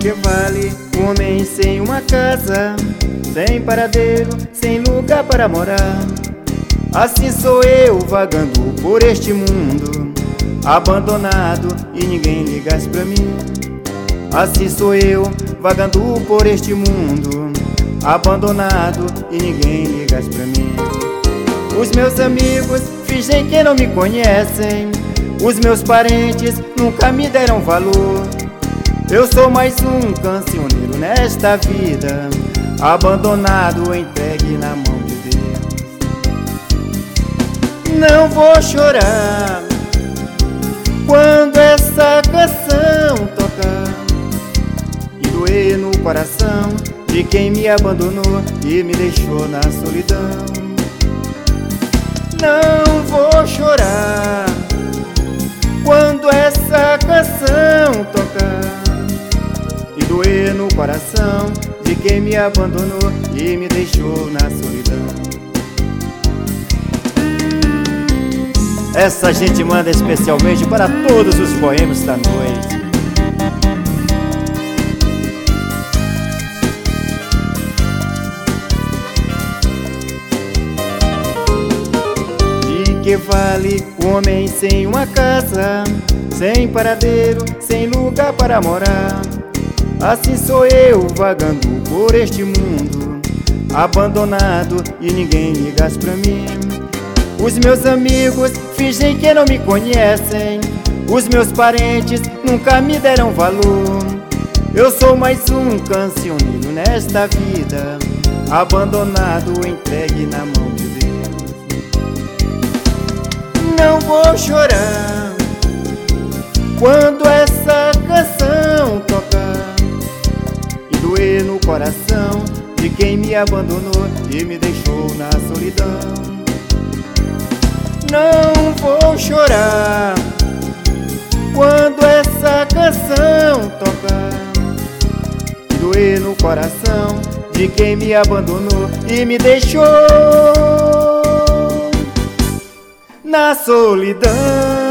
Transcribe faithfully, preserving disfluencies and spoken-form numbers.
que vale um homem sem uma casa, sem paradeiro, sem lugar para morar? Assim sou eu vagando por este mundo, abandonado e ninguém liga pra mim. Assim sou eu vagando por este mundo, abandonado e ninguém liga pra mim. Os meus amigos fingem que não me conhecem, os meus parentes nunca me deram valor. Eu sou mais um cancioneiro nesta vida, abandonado, entregue na mão de Deus. Não vou chorar quando essa canção tocar e doer no coração de quem me abandonou e me deixou na solidão. Não vou chorar quando essa canção tocar e doer no coração de quem me abandonou e me deixou na solidão. Essa gente manda especialmente para todos os boêmios da noite. De que vale um homem sem uma casa, sem paradeiro, sem lugar para morar? Assim sou eu vagando por este mundo, abandonado e ninguém liga pra mim. Os meus amigos fingem que não me conhecem, os meus parentes nunca me deram valor. Eu sou mais um cancioneiro nesta vida, abandonado, entregue na mão de Deus. Não vou chorar quando essa canção tocar e doer no coração de quem me abandonou e me deixou na solidão. Não vou chorar quando essa canção tocar e doer no coração de quem me abandonou e me deixou na solidão.